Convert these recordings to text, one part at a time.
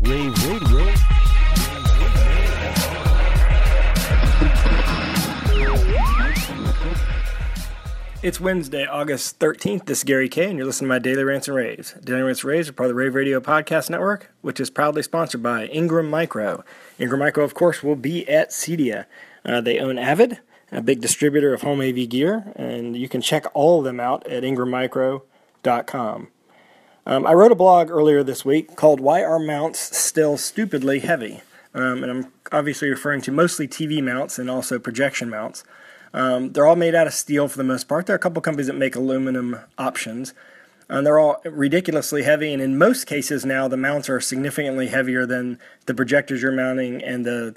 Rave Radio. It's Wednesday, August 13th. This is Gary Kay, and you're listening to my Daily Rants and Raves. Daily Rants and Raves are part of the Rave Radio Podcast Network, which is proudly sponsored by Ingram Micro. Ingram Micro, of course, will be at CEDIA. They own Avid, a big distributor of home AV gear, and you can check all of them out at ingrammicro.com. I wrote a blog earlier this week called Why Are Mounts Still Stupidly Heavy? And I'm obviously referring to mostly TV mounts and also projection mounts. They're all made out of steel for the most part. There are a couple companies that make aluminum options. And they're all ridiculously heavy, and in most cases now the mounts are significantly heavier than the projectors you're mounting and the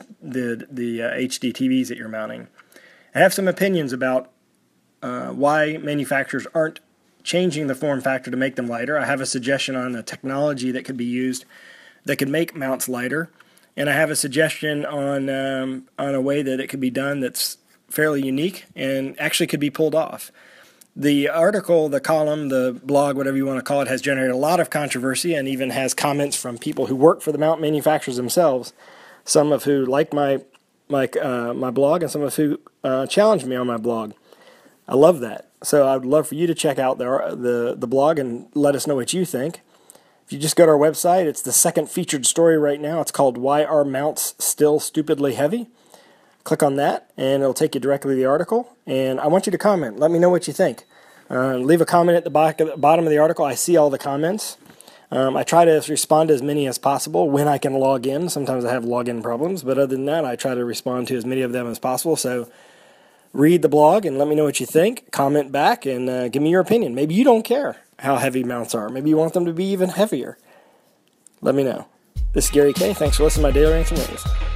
HD TVs that you're mounting. I have some opinions about why manufacturers aren't changing the form factor to make them lighter. I have a suggestion on a technology that could be used that could make mounts lighter, and I have a suggestion on a way that it could be done that's fairly unique and actually could be pulled off. The article, the column, the blog, whatever you want to call it, has generated a lot of controversy and even has comments from people who work for the mount manufacturers themselves, some of who like my blog and some of who challenged me on my blog. I love that. So I'd love for you to check out the blog and let us know what you think. If you just go to our website, it's the second featured story right now. It's called Why Are Mounts Still Stupidly Heavy? Click on that, and it'll take you directly to the article. And I want you to comment. Let me know what you think. Leave a comment at the bottom of the article. I see all the comments. I try to respond to as many as possible when I can log in. Sometimes I have login problems, but other than that, I try to respond to as many of them as possible. So read the blog and let me know what you think. Comment back and give me your opinion. Maybe you don't care how heavy mounts are. Maybe you want them to be even heavier. Let me know. This is Gary Kay. Thanks for listening to my Daily Rants and Raves.